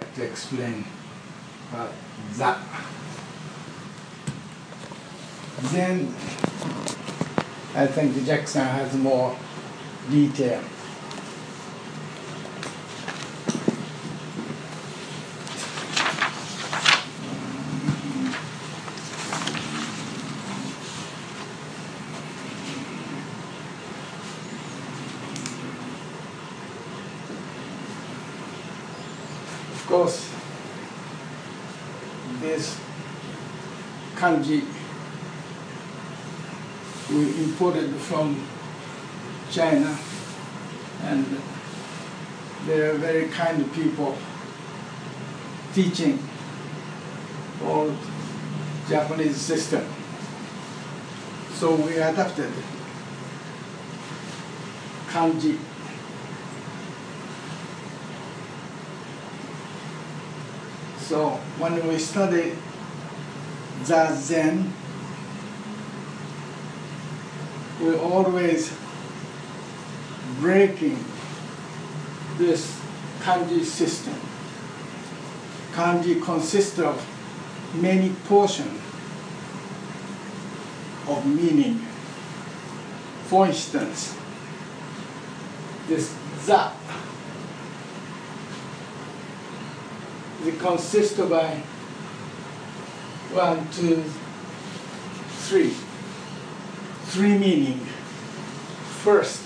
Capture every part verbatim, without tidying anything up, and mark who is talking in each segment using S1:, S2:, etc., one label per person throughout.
S1: like to explain about that. Then I think Jackson has more detail. Of course, this kanji we imported from China, and they are very kind people teaching old Japanese system. So we adapted kanji. So when we study Zazen, we're always breaking this kanji system. Kanji consists of many portions of meaning. For instance, this za, it consists of by one, two, three. Three meaning. First,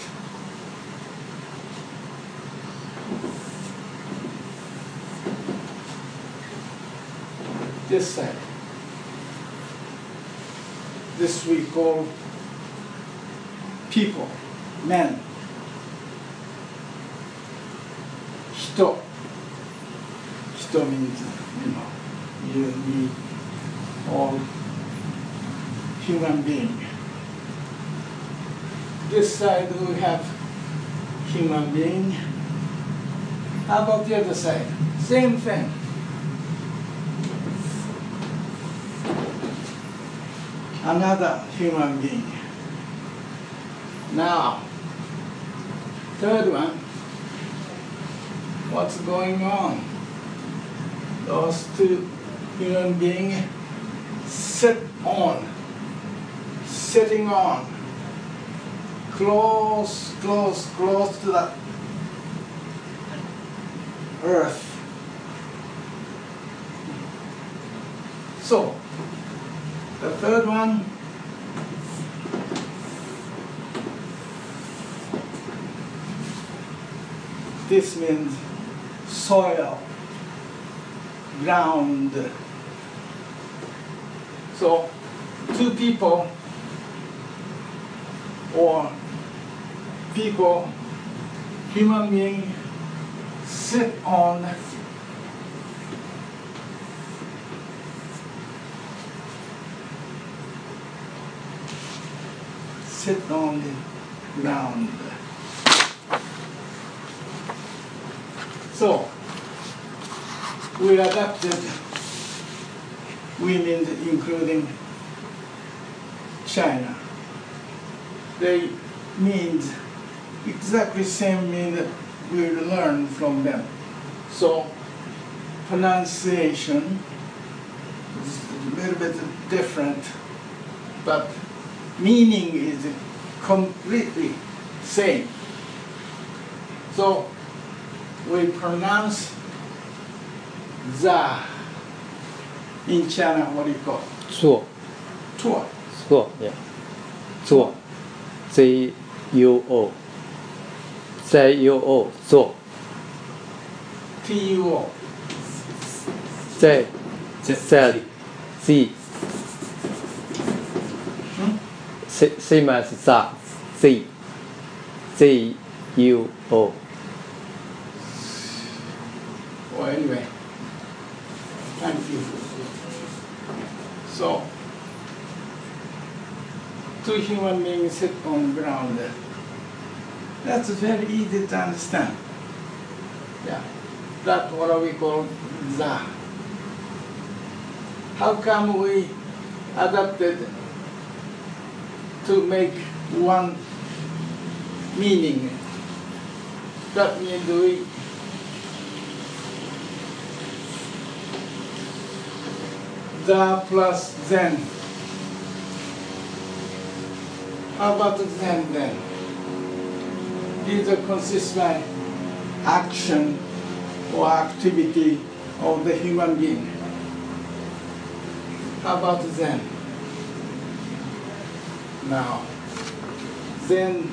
S1: this side. This we call people, men. Hito. Hito means, you know, you and me, all human being. This side we have human being. How about the other side? Same thing. Another human being. Now, third one, what's going on? Those two human beings sit on, sitting on, close, close, close to the earth. So, the third one, this means soil, ground. So, two people or people, human being, sit on sit on the ground. So we adapted women, including China. They mean exactly same mean that we learn from them. So pronunciation is a little bit different, but meaning is completely same. So we pronounce za. In China, what do you call it?
S2: 做
S1: Tuo.
S2: 做 yeah 做 Z U O Z U O 做
S1: T U O.
S2: Z Z Z
S1: Hmm?
S2: sa- same as za Z Z U O.
S1: Well, anyway, thank you. So, two human beings sit on ground. That's very easy to understand. Yeah, that's what we call za. How come we adapted to make one meaning? That means we the plus Zen. How about the Zen then? Either consists by action or activity of the human being. How about Zen? Now, Zen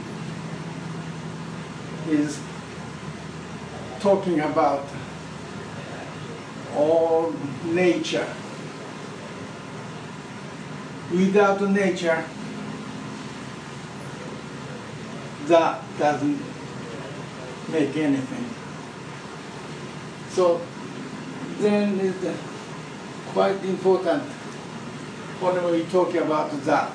S1: is talking about all nature. Without nature, that doesn't make anything. So Zen is uh, quite important when we talk about that.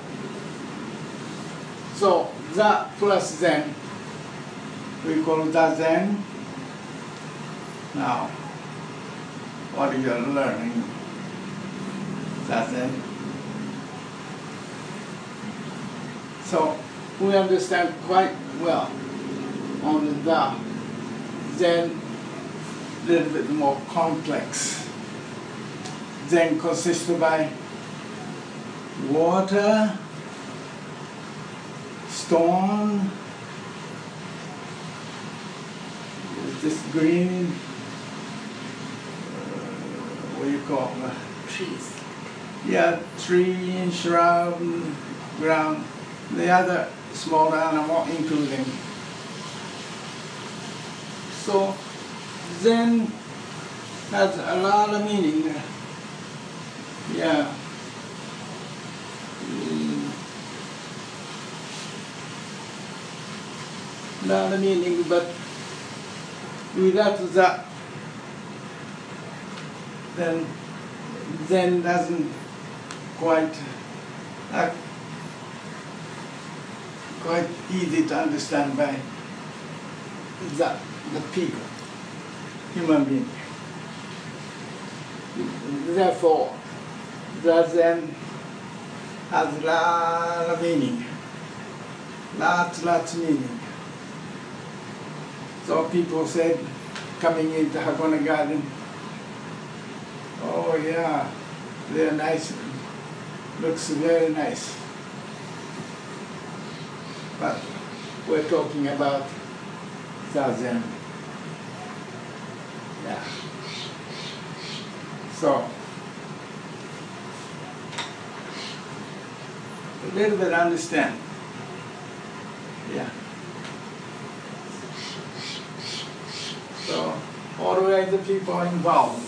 S1: So that plus Zen, we call that Zen. Now, what are you learning? That Zen. So we understand quite well on the Zen, a little bit more complex. Zen consists by water, stone, this green, uh, what do you call it?
S3: Trees.
S1: Yeah, tree, shrub, ground. The other small animal including. So Zen has a lot of meaning. Yeah. Mm. Lot of meaning, but without that, then Zen doesn't quite act quite easy to understand by the, the people, human being. Therefore, the Zen has a lot of meaning, lots, lots of meaning. So people said, coming into Hakone Garden, oh yeah, they're nice, looks very nice. But we're talking about Zazen. Yeah. So, a little bit understand. Yeah. So, all the way the people involved.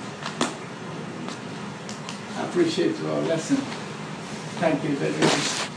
S1: I appreciate your lesson. Thank you very much.